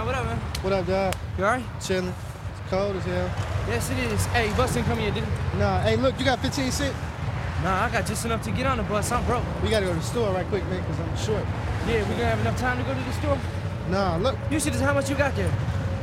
what up, man? What up, dog? You alright? Chilling. It's cold as hell. Yes, it is. Hey, bus didn't come here, did it? Nah, hey, look, you got 15 cents? Nah, I got just enough to get on the bus. I'm broke. We gotta go to the store right quick, man, because I'm short. Yeah, we gonna have enough time to go to the store? Nah, look. You see how much you got there?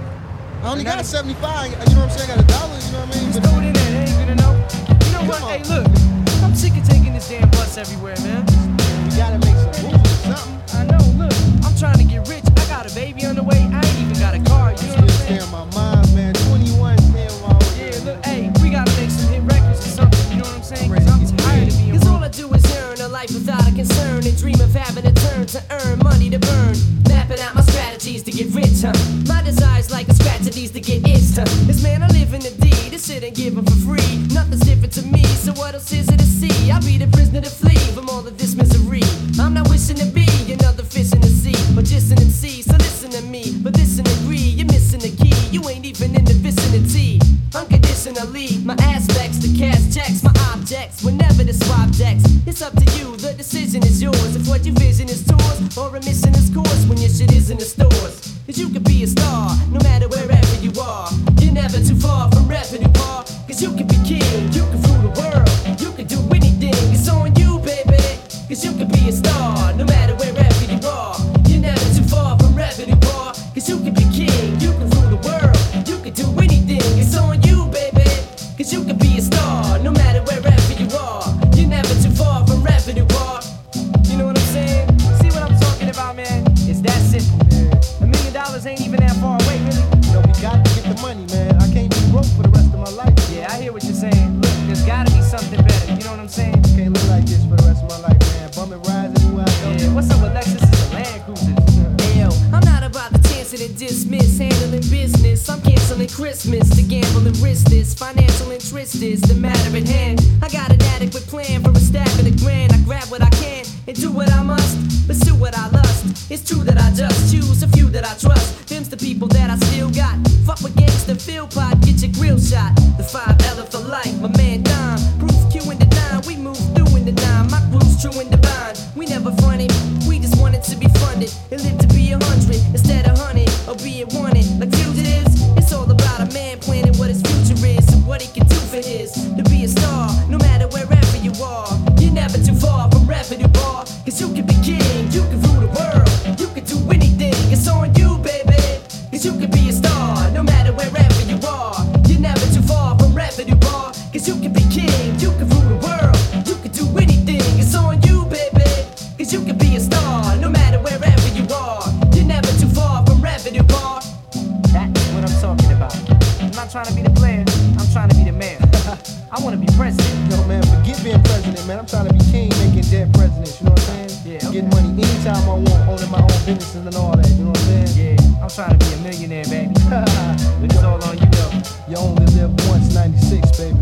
I only got 75, you know what I'm saying? I got $1, you know what I mean? Just throw it in there, they ain't gonna know. You know what? Hey, look, I'm sick of taking this damn bus everywhere, man. We gotta make some moves or something. I know, look, I'm trying to get rich. I got a baby on the way. I ain't even got a car, you know what I'm saying? Stay on my mind, man. 21 stay on my own. Yeah, look, hey, we gotta make some hit records or something, you know what I'm saying? Cause I'm tired of being Cause all I do is earn a life without a concern and dream of having a turn to earn money to burn. Mapping out my strategies to get rich, huh? My desire's like a scratch that needs to get itched, huh? This man, I live in the D, this shit ain't given for free. Nothing's different to me, so what else is it to see? I'll be the prisoner to flee from all of this misery. I'm not wishing to be another fish in the sea, but just an MC, so listen to me. But listen, agree, you're missing the key. You ain't even in the vicinity. Unconditionally, my aspects, the cash checks, my objects, whenever the swap decks. It's up to you, the decision is yours. If what you vision is tours, or a mission is course when your shit is in the stores. Cause you could be a star, no matter wherever you are. You're never too far from revenue bar. Cause you can be king, you can rule the world. You can do anything, it's on you, baby. Cause you can be a star, no matter wherever you are. You're never too far from revenue bar. Cause you can be king, you can rule the world. You can do anything, it's on you, baby. Cause you can be a star, no matter wherever you are. You're never too far from revenue bar. You know what I'm saying? See what I'm talking about, man? It's that simple. $1 million ain't even that far away, really. Yo, we got to get the money, man. I can't be broke for the rest of my life. Yeah, I hear what you're saying. Look, there's gotta be something better. You know what I'm saying? Can't live like this for the rest of my life, man. Bumming rides everywhere I go. Yeah, what's up with Lexus and Land Cruisers? Yo, I'm not about the chancing and dismiss, handling business. I'm canceling Christmas to gamble and risk this. Financial interest is the matter at hand. I got an adequate plan for a stab in the grand. I grab what I can and do what I must. Pursue what I lust. It's true that I just choose a few that I trust. Them's the people that I still got. Fuck with gangsta, fill pot, get your grill shot. The 5L for life, my man Dime. Proof Q in the 9, we move through in the 9. My crew's true and divine. We never fronted, we just wanted to be funded and live to be 100 instead of 100 or being wanted like fugitives. It's all about a man planning what his future is and what he can do for his. To be a star, no matter wherever you are. You're never too far from revenue bar. Cause you can be king, you can rule the world. You can do anything, it's on you, baby. Cause you can be a star, no matter wherever you are. You're never too far from revenue bar. Cause you can be king, you can rule the world. You can do anything, it's on you, baby. Cause you can be a star, no matter wherever you are. You're never too far from revenue bar. That's what I'm talking about. I'm not trying to be the player, I'm trying to be the man. I wanna be president. Yo, man, forget being president, man. I'm trying to be king, making dead presidents, you know what I'm saying? Yeah, okay. Getting money anytime I want, owning my own businesses and all that, you know what I'm saying? Yeah, I'm trying to be a millionaire, baby. But it's all on you, though. You only live once, 96, baby.